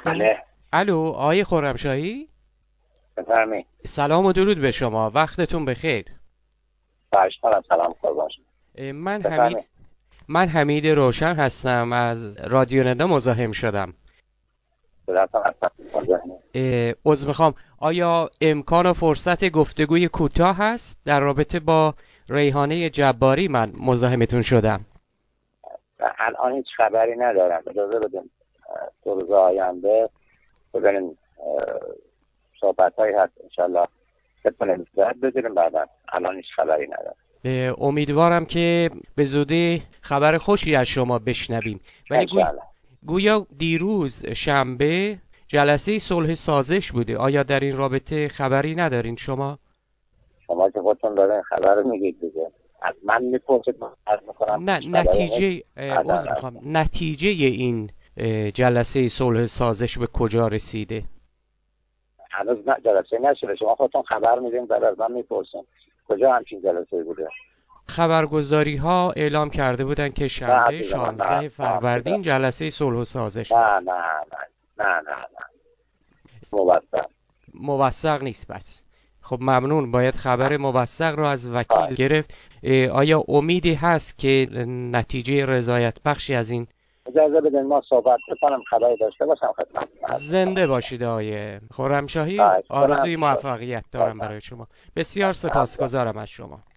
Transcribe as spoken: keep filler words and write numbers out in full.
بله. الو آقای خرمشاهی، بفرمایید. سلام و درود به شما، وقتتون بخیر. خواهش کنم. سلام قربان شما. اه، من حمید بفرمایید. من حمید روشن هستم، از رادیو ندا مزاحم شدم. صداتون اصلا مزاحمه. اه، عذر میخوام، آیا امکان و فرصت گفتگوی کوتاه هست در رابطه با ریحانه جباری؟ من مزاحمتون شدم. الان هیچ خبری ندارم. اجازه بدین اه، دو روز آینده ببینیم صحبت هایی هست انشالله بتونیم زد بگیریم. بعدا الان هیچ خبری ندارم. اه، امیدوارم که به زودی خبر خوشی از شما بشنویم. ولی گوی... انشالله. گویا دیروز شنبه جلسه صلح سازش بوده، آیا در این رابطه خبری ندارین شما؟ شما که خودتون دارین خبر رو میگید دیگه، از من میپرسید، من عرض میکنم نه، هیچ خبری نیست. نتیجه اه، بعدا عذر عرض میخوام، می‌کنم. نتیجه این اه، جلسه صلح سازش به کجا رسیده؟ هنوز نه، جلسه نشده. شما خودتون خبر میدین بعد از من میپرسین کجا همچین جلسه بوده. خبرگزاری ها اعلام کرده بودند که نه شنبه عزیز من، نه شانزده نه فروردین جلسه صلح و سازش نه هست. نه نه نه نه نه موثق. موثق نیست بس. خب ممنون، باید نه. خبر موثق رو از وکیل خواهش. گرفت. اه، آیا امیدی هست که نتیجه رضایت بخشی از این؟ اجازه بدین ما صحبت بکنم، خبری داشته باشم خدمت عرض میکنم. زنده باشید آقای خرمشاهی، خواهش کنم. آرزوی موفقیت دارم بازم. برای شما. بسیار سپاسگزارم از شما.